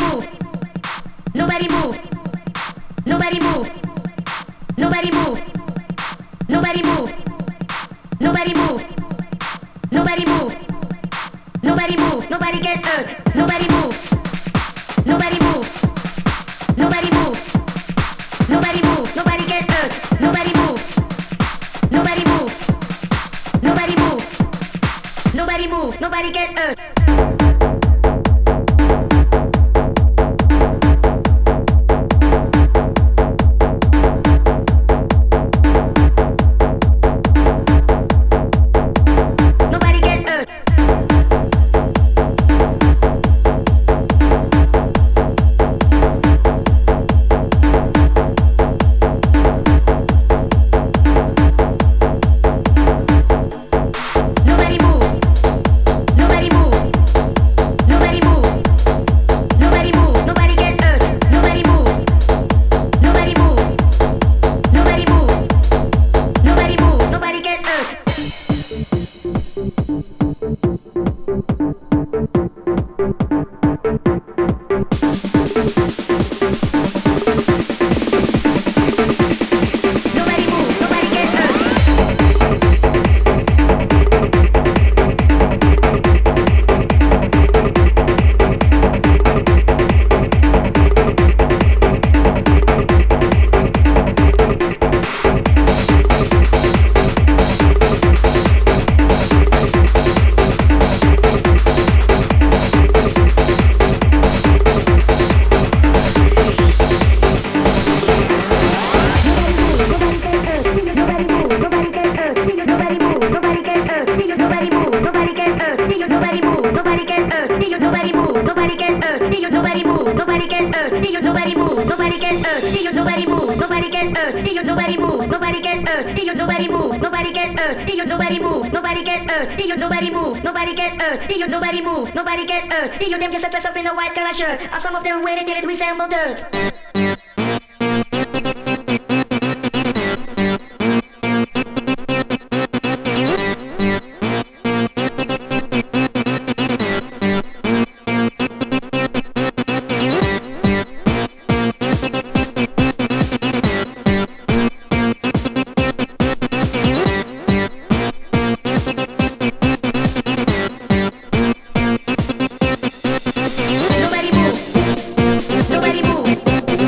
move. Nobody move. Nobody move. Nobody move. Nobody move. Nobody move. Nobody move. Nobody move. Nobody get hurt. Nobody move. Nobody move. Nobody move. Nobody move. Nobody get hurt. Nobody move. Nobody move. Nobody move. Nobody move. Nobody get hurt. Them just dress up in a white collar shirt, and some of them wearing till it resemble dirt. Nobody move.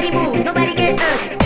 Nobody move, nobody get up.